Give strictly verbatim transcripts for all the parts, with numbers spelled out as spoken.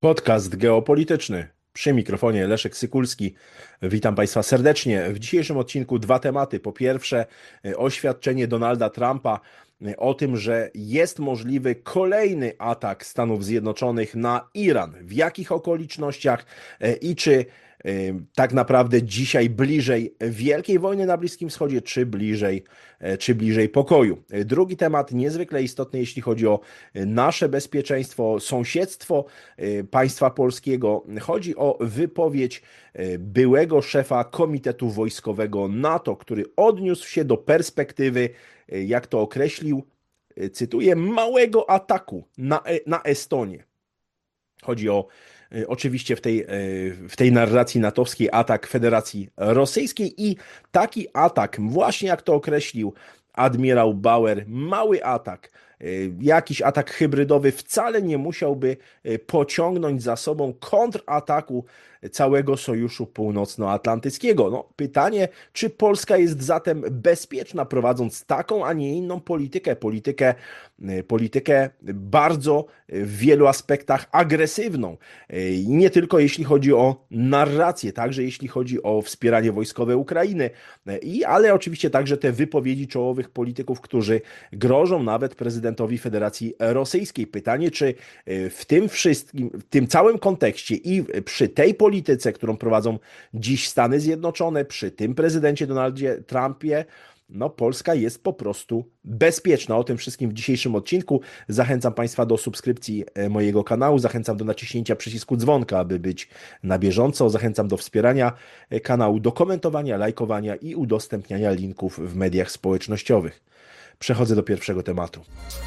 Podcast geopolityczny. Przy mikrofonie Leszek Sykulski. Witam Państwa serdecznie. W dzisiejszym odcinku dwa tematy. Po pierwsze, oświadczenie Donalda Trumpa o tym, że jest możliwy kolejny atak Stanów Zjednoczonych na Iran. W jakich okolicznościach i czy tak naprawdę dzisiaj bliżej wielkiej wojny na Bliskim Wschodzie, czy bliżej, czy bliżej pokoju. Drugi temat, niezwykle istotny, jeśli chodzi o nasze bezpieczeństwo, sąsiedztwo państwa polskiego. Chodzi o wypowiedź byłego szefa Komitetu Wojskowego NATO, który odniósł się do perspektywy, jak to określił, cytuję, małego ataku na, na Estonię. Chodzi o oczywiście w tej, w tej narracji natowskiej atak Federacji Rosyjskiej i taki atak, właśnie jak to określił admirał Bauer, mały atak, jakiś atak hybrydowy wcale nie musiałby pociągnąć za sobą kontrataku całego Sojuszu Północnoatlantyckiego. No, pytanie, czy Polska jest zatem bezpieczna, prowadząc taką, a nie inną politykę, politykę, politykę bardzo w wielu aspektach agresywną. I nie tylko jeśli chodzi o narrację, także jeśli chodzi o wspieranie wojskowe Ukrainy, i, ale oczywiście także te wypowiedzi czołowych polityków, którzy grożą nawet prezydentowi Federacji Rosyjskiej. Pytanie, czy w tym wszystkim, w tym całym kontekście i przy tej polityce, którą prowadzą dziś Stany Zjednoczone, przy tym prezydencie Donaldzie Trumpie, no Polska jest po prostu bezpieczna. O tym wszystkim w dzisiejszym odcinku. Zachęcam Państwa do subskrypcji mojego kanału, zachęcam do naciśnięcia przycisku dzwonka, aby być na bieżąco. Zachęcam do wspierania kanału, do komentowania, lajkowania i udostępniania linków w mediach społecznościowych. Przechodzę do pierwszego tematu.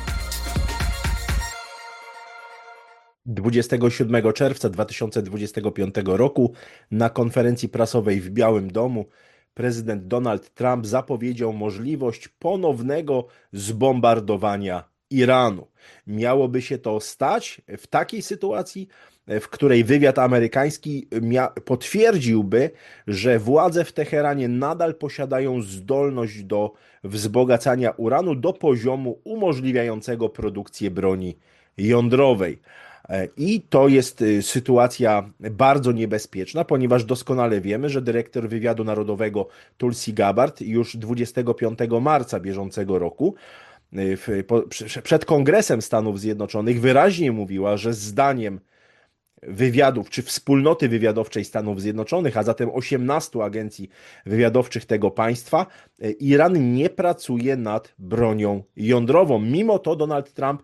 dwudziestego siódmego czerwca dwa tysiące dwudziestego piątego roku na konferencji prasowej w Białym Domu prezydent Donald Trump zapowiedział możliwość ponownego zbombardowania Iranu. Miałoby się to stać w takiej sytuacji, w której wywiad amerykański potwierdziłby, że władze w Teheranie nadal posiadają zdolność do wzbogacania uranu do poziomu umożliwiającego produkcję broni jądrowej. I to jest sytuacja bardzo niebezpieczna, ponieważ doskonale wiemy, że dyrektor wywiadu narodowego Tulsi Gabbard już dwudziestego piątego marca bieżącego roku w, po, przed Kongresem Stanów Zjednoczonych wyraźnie mówiła, że zdaniem wywiadów czy wspólnoty wywiadowczej Stanów Zjednoczonych, a zatem osiemnastu agencji wywiadowczych tego państwa, Iran nie pracuje nad bronią jądrową. Mimo to Donald Trump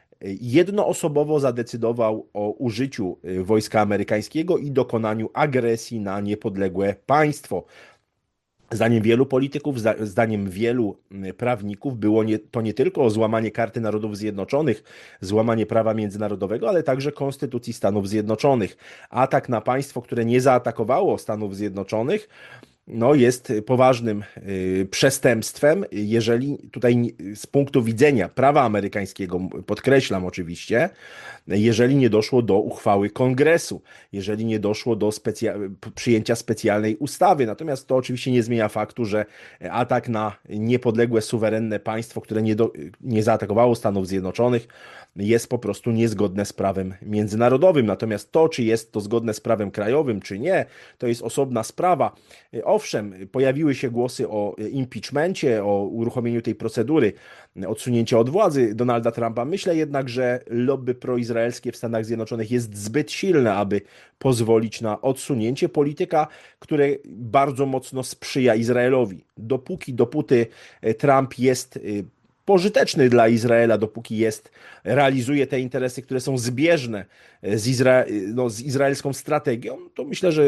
jednoosobowo zadecydował o użyciu wojska amerykańskiego i dokonaniu agresji na niepodległe państwo. Zdaniem wielu polityków, zdaniem wielu prawników było nie, to nie tylko złamanie Karty Narodów Zjednoczonych, złamanie prawa międzynarodowego, ale także Konstytucji Stanów Zjednoczonych. Atak na państwo, które nie zaatakowało Stanów Zjednoczonych, no jest poważnym y, przestępstwem, jeżeli tutaj z punktu widzenia prawa amerykańskiego, podkreślam oczywiście, jeżeli nie doszło do uchwały Kongresu, jeżeli nie doszło do specja- przyjęcia specjalnej ustawy. Natomiast to oczywiście nie zmienia faktu, że atak na niepodległe, suwerenne państwo, które nie, do, nie zaatakowało Stanów Zjednoczonych, jest po prostu niezgodne z prawem międzynarodowym. Natomiast to, czy jest to zgodne z prawem krajowym, czy nie, to jest osobna sprawa. Owszem, pojawiły się głosy o impeachmencie, o uruchomieniu tej procedury odsunięcia od władzy Donalda Trumpa. Myślę jednak, że lobby proizraelskie w Stanach Zjednoczonych jest zbyt silne, aby pozwolić na odsunięcie polityka, który bardzo mocno sprzyja Izraelowi. Dopóki, dopóty Trump jest pożyteczny dla Izraela, dopóki jest, realizuje te interesy, które są zbieżne z, Izra no, z izraelską strategią, to myślę, że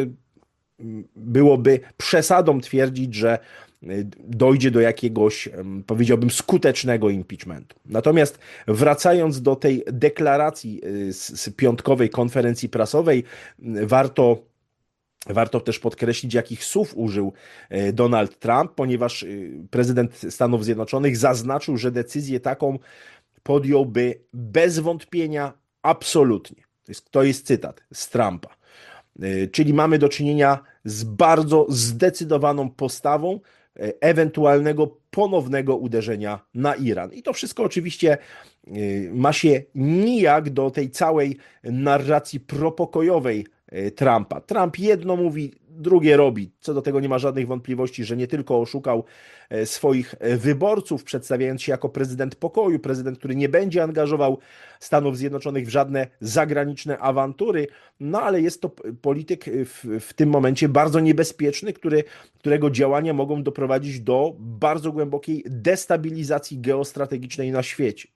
byłoby przesadą twierdzić, że dojdzie do jakiegoś, powiedziałbym, skutecznego impeachmentu. Natomiast wracając do tej deklaracji z, z piątkowej konferencji prasowej, warto Warto też podkreślić, jakich słów użył Donald Trump, ponieważ prezydent Stanów Zjednoczonych zaznaczył, że decyzję taką podjąłby bez wątpienia absolutnie. To jest, to jest cytat z Trumpa. Czyli mamy do czynienia z bardzo zdecydowaną postawą ewentualnego ponownego uderzenia na Iran. I to wszystko oczywiście ma się nijak do tej całej narracji propokojowej Trumpa. Trump jedno mówi, drugie robi. Co do tego nie ma żadnych wątpliwości, że nie tylko oszukał swoich wyborców, przedstawiając się jako prezydent pokoju, prezydent, który nie będzie angażował Stanów Zjednoczonych w żadne zagraniczne awantury, no ale jest to polityk w, w tym momencie bardzo niebezpieczny, który, którego działania mogą doprowadzić do bardzo głębokiej destabilizacji geostrategicznej na świecie.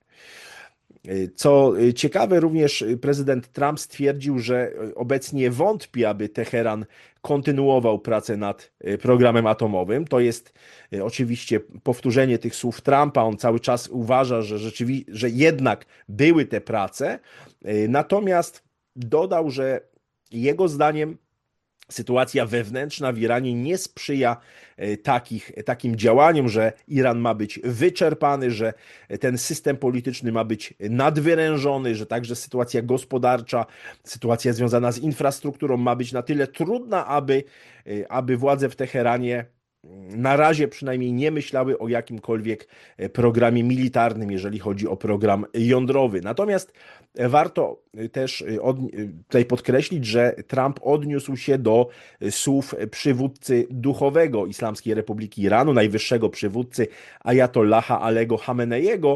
Co ciekawe, również prezydent Trump stwierdził, że obecnie wątpi, aby Teheran kontynuował pracę nad programem atomowym. To jest oczywiście powtórzenie tych słów Trumpa. On cały czas uważa, że rzeczywiście, że jednak były te prace. Natomiast dodał, że jego zdaniem sytuacja wewnętrzna w Iranie nie sprzyja takich, takim działaniom, że Iran ma być wyczerpany, że ten system polityczny ma być nadwyrężony, że także sytuacja gospodarcza, sytuacja związana z infrastrukturą ma być na tyle trudna, aby, aby władze w Teheranie na razie przynajmniej nie myślały o jakimkolwiek programie militarnym, jeżeli chodzi o program jądrowy. Natomiast warto też od, tutaj podkreślić, że Trump odniósł się do słów przywódcy duchowego Islamskiej Republiki Iranu, najwyższego przywódcy Ajatollaha Alego Hameneiego,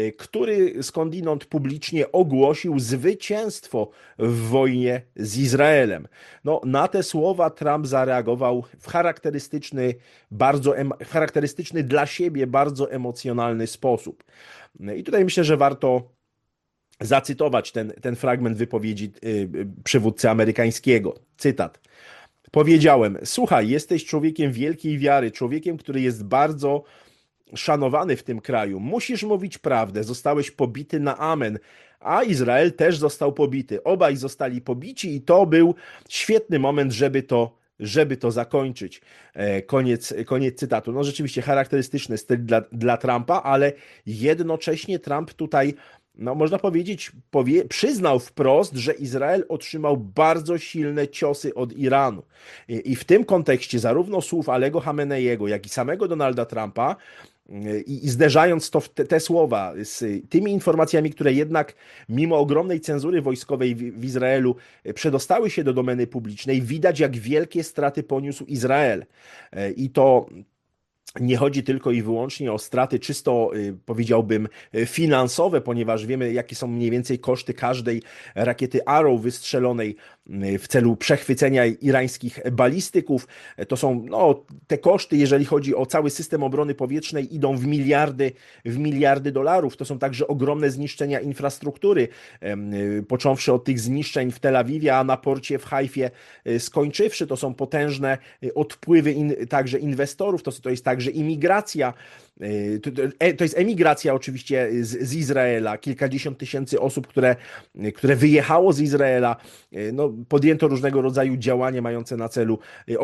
który skądinąd publicznie ogłosił zwycięstwo w wojnie z Izraelem. No, na te słowa Trump zareagował w charakterystyczny, bardzo em, charakterystyczny dla siebie, bardzo emocjonalny sposób. I tutaj myślę, że warto zacytować ten, ten fragment wypowiedzi y, przywódcy amerykańskiego. Cytat. Powiedziałem, słuchaj, jesteś człowiekiem wielkiej wiary, człowiekiem, który jest bardzo szanowany w tym kraju. Musisz mówić prawdę. Zostałeś pobity na amen, a Izrael też został pobity. Obaj zostali pobici i to był świetny moment, żeby to, żeby to zakończyć. Koniec, koniec cytatu. No rzeczywiście charakterystyczny styl dla, dla Trumpa, ale jednocześnie Trump tutaj, no można powiedzieć, powie, przyznał wprost, że Izrael otrzymał bardzo silne ciosy od Iranu. I, i w tym kontekście zarówno słów Alego Hameneiego, jak i samego Donalda Trumpa, I, i zderzając to w te, te słowa z tymi informacjami, które jednak mimo ogromnej cenzury wojskowej w, w Izraelu przedostały się do domeny publicznej, widać, jak wielkie straty poniósł Izrael. I to nie chodzi tylko i wyłącznie o straty czysto, powiedziałbym, finansowe, ponieważ wiemy, jakie są mniej więcej koszty każdej rakiety Arrow wystrzelonej w celu przechwycenia irańskich balistyków. To są no, te koszty, jeżeli chodzi o cały system obrony powietrznej, idą w miliardy, w miliardy dolarów. To są także ogromne zniszczenia infrastruktury, począwszy od tych zniszczeń w Tel Awiwie, a na porcie w Hajfie skończywszy. To są potężne odpływy in, także inwestorów, to, to jest także imigracja. To, to, to jest emigracja oczywiście z, z Izraela, kilkadziesiąt tysięcy osób, które, które wyjechało z Izraela. No, podjęto różnego rodzaju działania mające na celu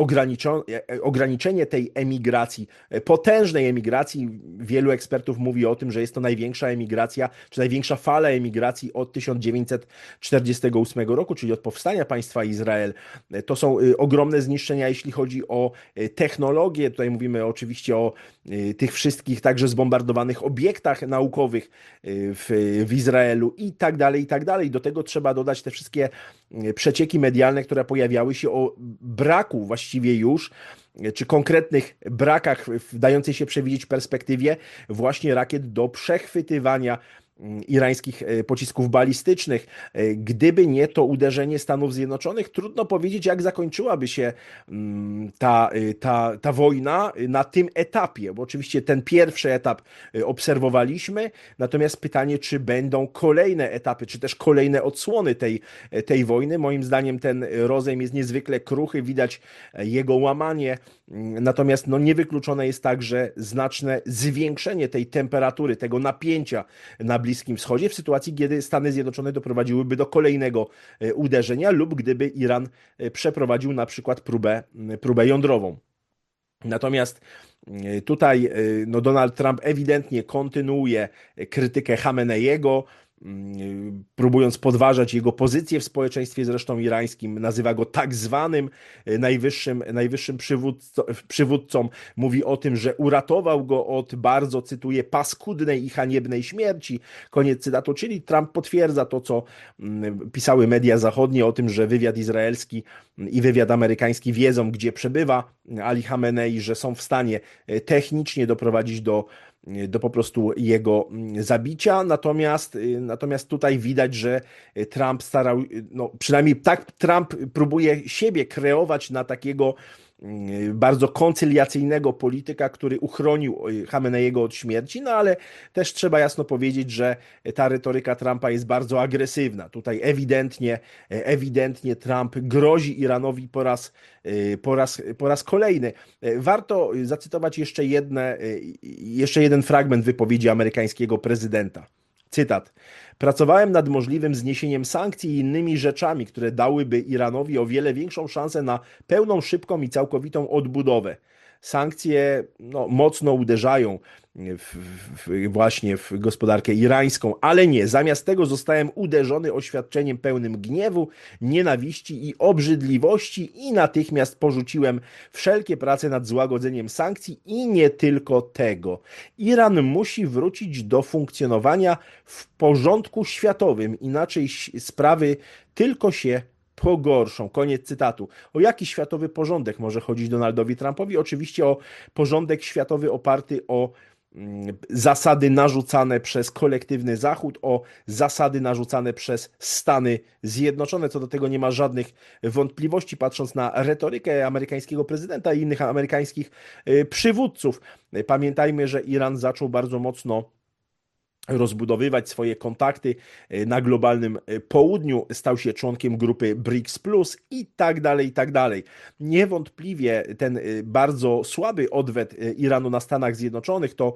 ograniczenie tej emigracji, potężnej emigracji. Wielu ekspertów mówi o tym, że jest to największa emigracja, czy największa fala emigracji od tysiąc dziewięćset czterdziestego ósmego roku, czyli od powstania państwa Izrael. To są ogromne zniszczenia, jeśli chodzi o technologię. Tutaj mówimy oczywiście o tych wszystkich także zbombardowanych obiektach naukowych w, w Izraelu i tak dalej, i tak dalej. Do tego trzeba dodać te wszystkie przecieki medialne, które pojawiały się o braku właściwie już, czy konkretnych brakach w dającej się przewidzieć perspektywie właśnie rakiet do przechwytywania irańskich pocisków balistycznych. Gdyby nie to uderzenie Stanów Zjednoczonych, trudno powiedzieć, jak zakończyłaby się ta, ta, ta wojna na tym etapie, bo oczywiście ten pierwszy etap obserwowaliśmy, natomiast pytanie, czy będą kolejne etapy, czy też kolejne odsłony tej, tej wojny. Moim zdaniem ten rozejm jest niezwykle kruchy, widać jego łamanie, natomiast no, niewykluczone jest także znaczne zwiększenie tej temperatury, tego napięcia na Bliskim Wschodzie w sytuacji, kiedy Stany Zjednoczone doprowadziłyby do kolejnego uderzenia lub gdyby Iran przeprowadził na przykład próbę, próbę jądrową. Natomiast tutaj no, Donald Trump ewidentnie kontynuuje krytykę Hameneiego, próbując podważać jego pozycję w społeczeństwie zresztą irańskim, nazywa go tak zwanym najwyższym, najwyższym przywódcą, przywódcą. Mówi o tym, że uratował go od bardzo, cytuję, paskudnej i haniebnej śmierci. Koniec cytatu, czyli Trump potwierdza to, co pisały media zachodnie o tym, że wywiad izraelski i wywiad amerykański wiedzą, gdzie przebywa Ali Khamenei, że są w stanie technicznie doprowadzić do do po prostu jego zabicia, natomiast, natomiast tutaj widać, że Trump starał, no przynajmniej tak Trump próbuje siebie kreować na takiego bardzo koncyliacyjnego polityka, który uchronił Khameneiego od śmierci, no ale też trzeba jasno powiedzieć, że ta retoryka Trumpa jest bardzo agresywna. Tutaj ewidentnie, ewidentnie Trump grozi Iranowi po raz, po raz, po raz kolejny. Warto zacytować jeszcze, jedne, jeszcze jeden fragment wypowiedzi amerykańskiego prezydenta. Cytat. Pracowałem nad możliwym zniesieniem sankcji i innymi rzeczami, które dałyby Iranowi o wiele większą szansę na pełną, szybką i całkowitą odbudowę. Sankcje no, mocno uderzają w, w, właśnie w gospodarkę irańską, ale nie. Zamiast tego zostałem uderzony oświadczeniem pełnym gniewu, nienawiści i obrzydliwości i natychmiast porzuciłem wszelkie prace nad złagodzeniem sankcji i nie tylko tego. Iran musi wrócić do funkcjonowania w porządku światowym, inaczej sprawy tylko się pogorszą. Koniec cytatu. O jaki światowy porządek może chodzić Donaldowi Trumpowi? Oczywiście o porządek światowy oparty o zasady narzucane przez kolektywny Zachód, o zasady narzucane przez Stany Zjednoczone. Co do tego nie ma żadnych wątpliwości, patrząc na retorykę amerykańskiego prezydenta i innych amerykańskich przywódców. Pamiętajmy, że Iran zaczął bardzo mocno rozbudowywać swoje kontakty na globalnym południu, stał się członkiem grupy BRICS plus i tak dalej, i tak dalej. Niewątpliwie ten bardzo słaby odwet Iranu na Stanach Zjednoczonych to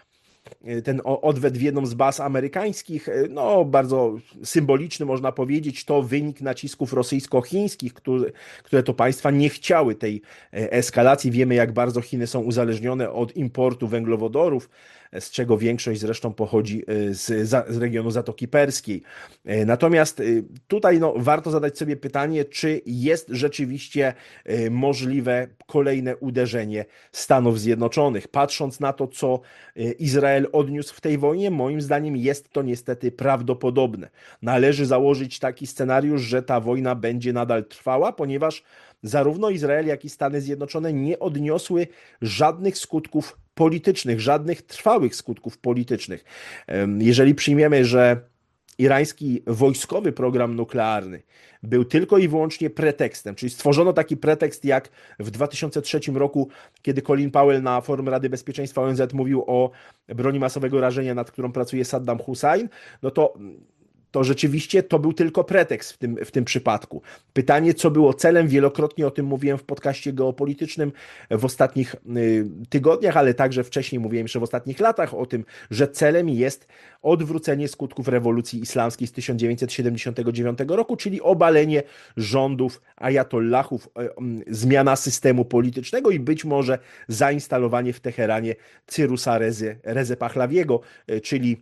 ten odwet w jedną z baz amerykańskich, no bardzo symboliczny można powiedzieć, to wynik nacisków rosyjsko-chińskich, które, które to państwa nie chciały tej eskalacji. Wiemy, jak bardzo Chiny są uzależnione od importu węglowodorów, z czego większość zresztą pochodzi z, z regionu Zatoki Perskiej. Natomiast tutaj no, warto zadać sobie pytanie, czy jest rzeczywiście możliwe kolejne uderzenie Stanów Zjednoczonych. Patrząc na to, co Izrael odniósł w tej wojnie, moim zdaniem jest to niestety prawdopodobne. Należy założyć taki scenariusz, że ta wojna będzie nadal trwała, ponieważ zarówno Izrael, jak i Stany Zjednoczone nie odniosły żadnych skutków politycznych, żadnych trwałych skutków politycznych. Jeżeli przyjmiemy, że irański wojskowy program nuklearny był tylko i wyłącznie pretekstem, czyli stworzono taki pretekst jak w dwa tysiące trzecim roku, kiedy Colin Powell na forum Rady Bezpieczeństwa O N Z mówił o broni masowego rażenia, nad którą pracuje Saddam Hussein, no to to rzeczywiście to był tylko pretekst w tym, w tym przypadku. Pytanie, co było celem, wielokrotnie o tym mówiłem w podcaście geopolitycznym w ostatnich y, tygodniach, ale także wcześniej mówiłem jeszcze w ostatnich latach o tym, że celem jest odwrócenie skutków rewolucji islamskiej z tysiąc dziewięćset siedemdziesiątego dziewiątego roku, czyli obalenie rządów ajatollahów, y, y, zmiana systemu politycznego i być może zainstalowanie w Teheranie Cyrusa Rezy, Rezę Pahlawiego, y, czyli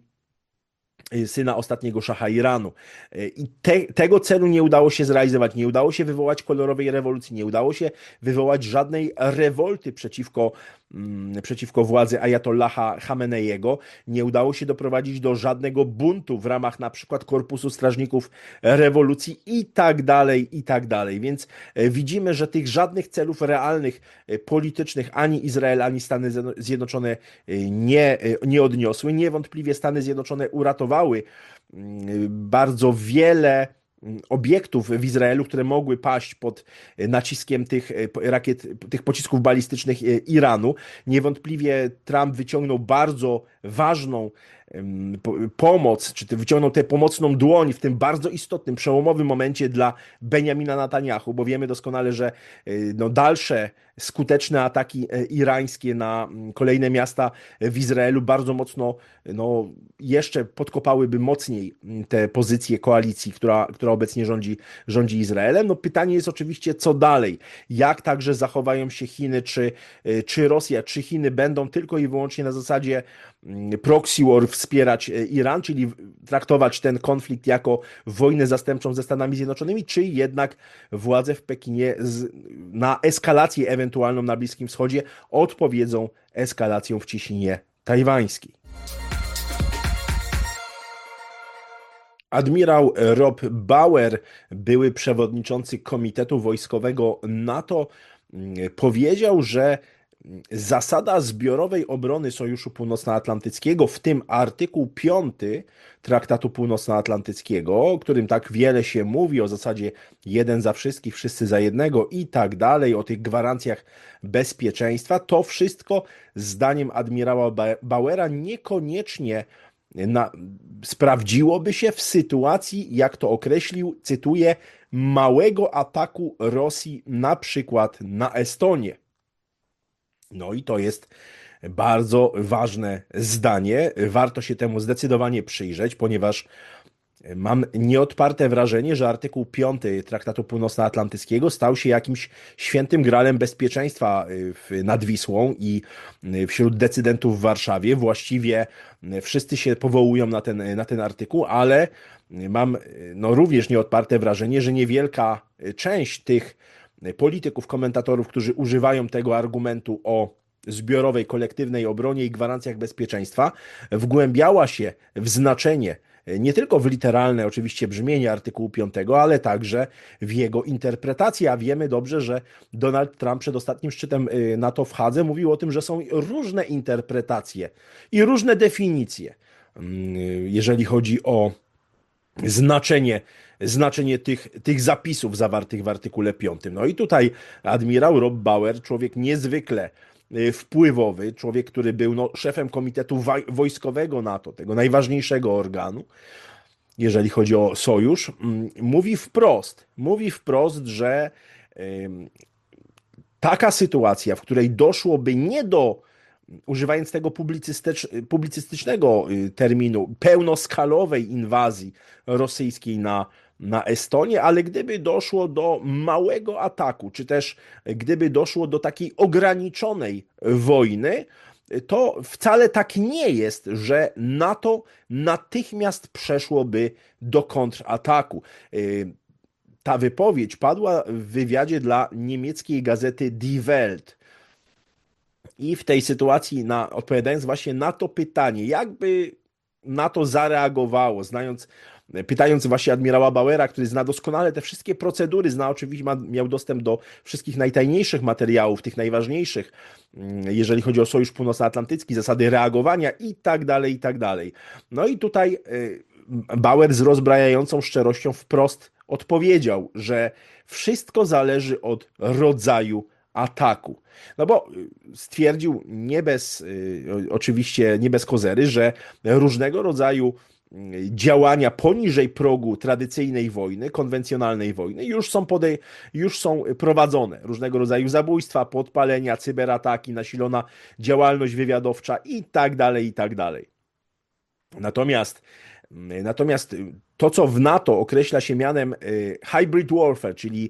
syna ostatniego szacha Iranu. I te, tego celu nie udało się zrealizować, nie udało się wywołać kolorowej rewolucji, nie udało się wywołać żadnej rewolty przeciwko, mm, przeciwko władzy ajatollaha Khameneiego, nie udało się doprowadzić do żadnego buntu w ramach na przykład Korpusu Strażników Rewolucji i tak dalej, i tak dalej. Więc widzimy, że tych żadnych celów realnych, politycznych ani Izrael, ani Stany Zjednoczone nie, nie odniosły. Niewątpliwie Stany Zjednoczone uratowały bardzo wiele obiektów w Izraelu, które mogły paść pod naciskiem tych rakiet, tych pocisków balistycznych Iranu. Niewątpliwie Trump wyciągnął bardzo ważną pomoc, czy wyciągnął tę pomocną dłoń w tym bardzo istotnym, przełomowym momencie dla Benjamina Netanyahu, bo wiemy doskonale, że no, dalsze skuteczne ataki irańskie na kolejne miasta w Izraelu bardzo mocno no, jeszcze podkopałyby mocniej te pozycje koalicji, która, która obecnie rządzi, rządzi Izraelem. No, pytanie jest oczywiście, co dalej? Jak także zachowają się Chiny, czy, czy Rosja, czy Chiny będą tylko i wyłącznie na zasadzie proxy war wspierać Iran, czyli traktować ten konflikt jako wojnę zastępczą ze Stanami Zjednoczonymi, czy jednak władze w Pekinie z, na eskalację ewentualną na Bliskim Wschodzie odpowiedzą eskalacją w cieśninie tajwańskiej. Admirał Rob Bauer, były przewodniczący Komitetu Wojskowego NATO, powiedział, że zasada zbiorowej obrony Sojuszu Północnoatlantyckiego, w tym artykuł piąty Traktatu Północnoatlantyckiego, o którym tak wiele się mówi, o zasadzie jeden za wszystkich, wszyscy za jednego i tak dalej, o tych gwarancjach bezpieczeństwa, to wszystko zdaniem admirała Bauera niekoniecznie na, sprawdziłoby się w sytuacji, jak to określił, cytuję, małego ataku Rosji na przykład na Estonię. No i to jest bardzo ważne zdanie. Warto się temu zdecydowanie przyjrzeć, ponieważ mam nieodparte wrażenie, że artykuł piąty Traktatu Północnoatlantyckiego stał się jakimś świętym gralem bezpieczeństwa nad Wisłą i wśród decydentów w Warszawie. Właściwie wszyscy się powołują na ten, na ten artykuł, ale mam no, również nieodparte wrażenie, że niewielka część tych polityków, komentatorów, którzy używają tego argumentu o zbiorowej, kolektywnej obronie i gwarancjach bezpieczeństwa, wgłębiała się w znaczenie, nie tylko w literalne oczywiście brzmienie artykułu piątego, ale także w jego interpretację. A wiemy dobrze, że Donald Trump przed ostatnim szczytem NATO w Hadze mówił o tym, że są różne interpretacje i różne definicje, jeżeli chodzi o znaczenie znaczenie tych, tych zapisów zawartych w artykule piątym. No i tutaj admirał Rob Bauer, człowiek niezwykle wpływowy, człowiek, który był no, szefem Komitetu Wojskowego NATO, tego najważniejszego organu, jeżeli chodzi o sojusz, mówi wprost, mówi wprost, że y, taka sytuacja, w której doszłoby nie do, używając tego publicystycz, publicystycznego terminu, pełnoskalowej inwazji rosyjskiej na na Estonię, ale gdyby doszło do małego ataku, czy też gdyby doszło do takiej ograniczonej wojny, to wcale tak nie jest, że NATO natychmiast przeszłoby do kontrataku. Ta wypowiedź padła w wywiadzie dla niemieckiej gazety Die Welt. I w tej sytuacji, na, odpowiadając właśnie na to pytanie, jakby NATO zareagowało, znając pytając właśnie admirała Bauera, który zna doskonale te wszystkie procedury, zna oczywiście, ma, miał dostęp do wszystkich najtajniejszych materiałów, tych najważniejszych, jeżeli chodzi o Sojusz Północnoatlantycki, zasady reagowania i tak dalej, i tak dalej. No i tutaj Bauer z rozbrajającą szczerością wprost odpowiedział, że wszystko zależy od rodzaju ataku. No bo stwierdził nie bez, oczywiście nie bez kozery, że różnego rodzaju działania poniżej progu tradycyjnej wojny, konwencjonalnej wojny już są, podej- już są prowadzone. Różnego rodzaju zabójstwa, podpalenia, cyberataki, nasilona działalność wywiadowcza i tak dalej, i tak dalej. Natomiast Natomiast to, co w NATO określa się mianem hybrid warfare, czyli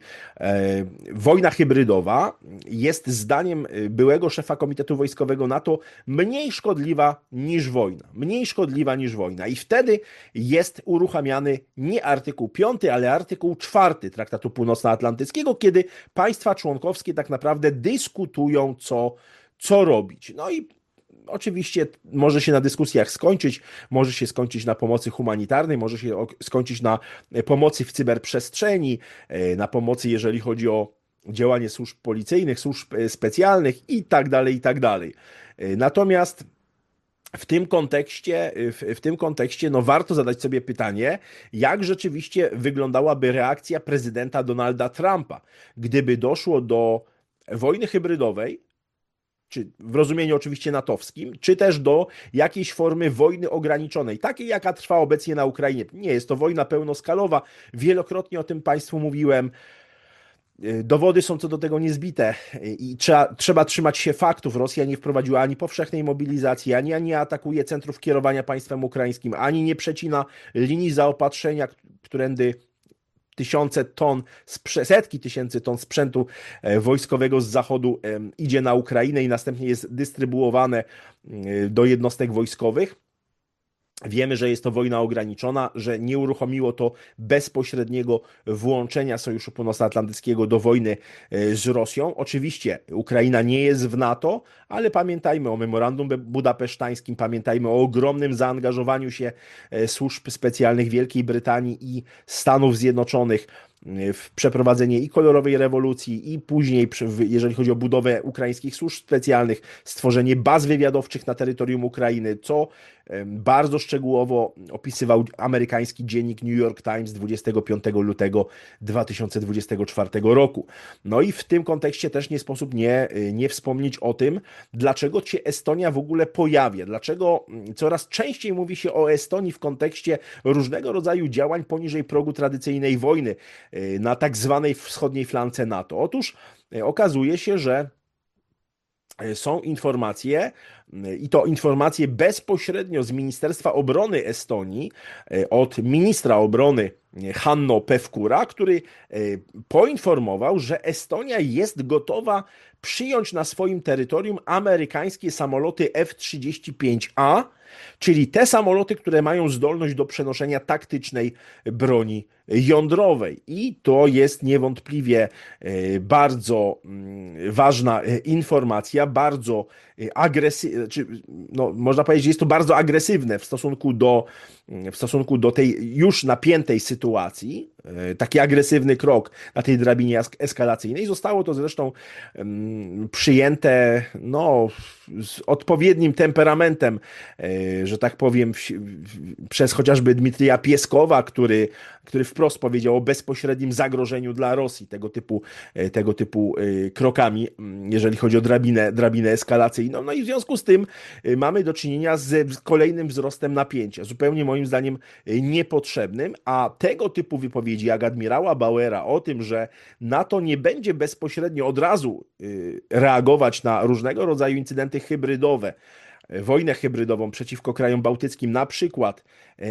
wojna hybrydowa, jest zdaniem byłego szefa Komitetu Wojskowego NATO mniej szkodliwa niż wojna. Mniej szkodliwa niż wojna. I wtedy jest uruchamiany nie artykuł piąty, ale artykuł czwarty Traktatu Północnoatlantyckiego, kiedy państwa członkowskie tak naprawdę dyskutują, co, co robić. No i oczywiście może się na dyskusjach skończyć, może się skończyć na pomocy humanitarnej, może się skończyć na pomocy w cyberprzestrzeni, na pomocy, jeżeli chodzi o działanie służb policyjnych, służb specjalnych i tak dalej, i tak dalej. Natomiast w tym kontekście, w, w tym kontekście no warto zadać sobie pytanie, jak rzeczywiście wyglądałaby reakcja prezydenta Donalda Trumpa, gdyby doszło do wojny hybrydowej, czy w rozumieniu oczywiście natowskim, czy też do jakiejś formy wojny ograniczonej, takiej jaka trwa obecnie na Ukrainie. Nie jest to wojna pełnoskalowa, wielokrotnie o tym Państwu mówiłem. Dowody są co do tego niezbite i trzeba, trzeba trzymać się faktów. Rosja nie wprowadziła ani powszechnej mobilizacji, ani nie atakuje centrów kierowania państwem ukraińskim, ani nie przecina linii zaopatrzenia, którędy tysiące ton, setki tysięcy ton sprzętu wojskowego z zachodu idzie na Ukrainę i następnie jest dystrybuowane do jednostek wojskowych. Wiemy, że jest to wojna ograniczona, że nie uruchomiło to bezpośredniego włączenia Sojuszu Północnoatlantyckiego do wojny z Rosją. Oczywiście Ukraina nie jest w NATO, ale pamiętajmy o memorandum budapesztańskim, pamiętajmy o ogromnym zaangażowaniu się służb specjalnych Wielkiej Brytanii i Stanów Zjednoczonych w przeprowadzenie i kolorowej rewolucji, i później, jeżeli chodzi o budowę ukraińskich służb specjalnych, stworzenie baz wywiadowczych na terytorium Ukrainy, co bardzo szczegółowo opisywał amerykański dziennik New York Times dwudziestego piątego lutego dwa tysiące dwudziestego czwartego roku. No i w tym kontekście też nie sposób nie, nie wspomnieć o tym, dlaczego się Estonia w ogóle pojawia, dlaczego coraz częściej mówi się o Estonii w kontekście różnego rodzaju działań poniżej progu tradycyjnej wojny na tak zwanej wschodniej flance NATO. Otóż okazuje się, że są informacje, i to informacje bezpośrednio z Ministerstwa Obrony Estonii, od ministra obrony Hanno Pevkura, który poinformował, że Estonia jest gotowa przyjąć na swoim terytorium amerykańskie samoloty F trzydzieści pięć A, czyli te samoloty, które mają zdolność do przenoszenia taktycznej broni jądrowej. I to jest niewątpliwie bardzo ważna informacja, bardzo agresywna, czy no, można powiedzieć, że jest to bardzo agresywne w stosunku do, w stosunku do tej już napiętej sytuacji. Taki agresywny krok na tej drabinie eskalacyjnej. Zostało to zresztą przyjęte no, z odpowiednim temperamentem, że tak powiem, przez chociażby Dmitrija Pieskowa, który, który wprost powiedział o bezpośrednim zagrożeniu dla Rosji tego typu, tego typu krokami, jeżeli chodzi o drabinę, drabinę eskalacyjną. No i w związku z tym mamy do czynienia z kolejnym wzrostem napięcia, zupełnie moim zdaniem niepotrzebnym, a tego typu wypowiedzi jak admirała Bauera o tym, że NATO nie będzie bezpośrednio od razu reagować na różnego rodzaju incydenty hybrydowe, wojnę hybrydową przeciwko krajom bałtyckim, na przykład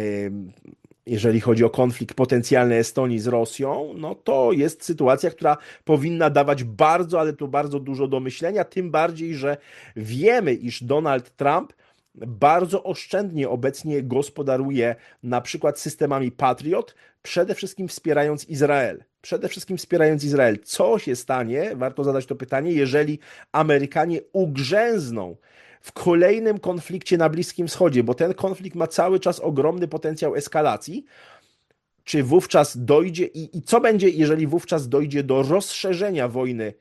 jeżeli chodzi o konflikt potencjalny Estonii z Rosją, no to jest sytuacja, która powinna dawać bardzo, ale to bardzo dużo do myślenia, tym bardziej, że wiemy, iż Donald Trump bardzo oszczędnie obecnie gospodaruje na przykład systemami Patriot, przede wszystkim wspierając Izrael. Przede wszystkim wspierając Izrael. Co się stanie, warto zadać to pytanie, jeżeli Amerykanie ugrzęzną w kolejnym konflikcie na Bliskim Wschodzie, bo ten konflikt ma cały czas ogromny potencjał eskalacji. Czy wówczas dojdzie i, i co będzie, jeżeli wówczas dojdzie do rozszerzenia wojny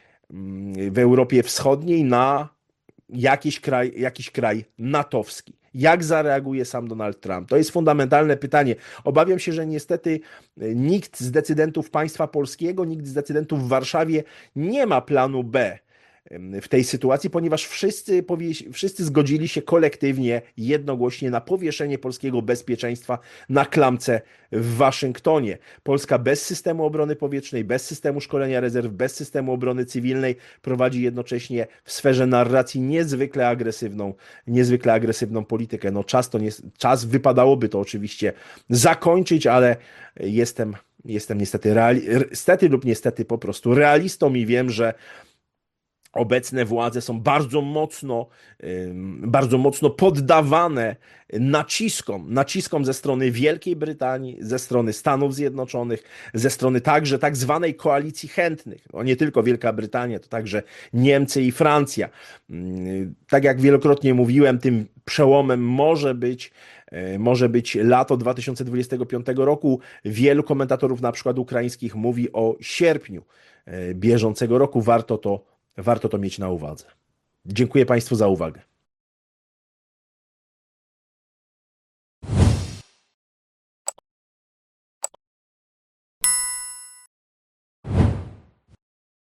w Europie Wschodniej na jakiś kraj, jakiś kraj natowski? Jak zareaguje sam Donald Trump? To jest fundamentalne pytanie. Obawiam się, że niestety nikt z decydentów państwa polskiego, nikt z decydentów w Warszawie nie ma planu B w tej sytuacji, ponieważ wszyscy, wszyscy zgodzili się kolektywnie, jednogłośnie na powieszenie polskiego bezpieczeństwa na klamce w Waszyngtonie. Polska bez systemu obrony powietrznej, bez systemu szkolenia rezerw, bez systemu obrony cywilnej prowadzi jednocześnie w sferze narracji niezwykle agresywną, niezwykle agresywną politykę. No czas, to nie, czas wypadałoby to oczywiście zakończyć, ale jestem, jestem niestety, reali, niestety lub niestety po prostu realistą i wiem, że obecne władze są bardzo mocno, bardzo mocno poddawane naciskom, naciskom ze strony Wielkiej Brytanii, ze strony Stanów Zjednoczonych, ze strony także tak zwanej koalicji chętnych. No nie tylko Wielka Brytania, to także Niemcy i Francja. Tak jak wielokrotnie mówiłem, tym przełomem może być może być lato dwa tysiące dwudziestego piątego roku. Wielu komentatorów, na przykład ukraińskich, mówi o sierpniu bieżącego roku. Warto to Warto to mieć na uwadze. Dziękuję Państwu za uwagę.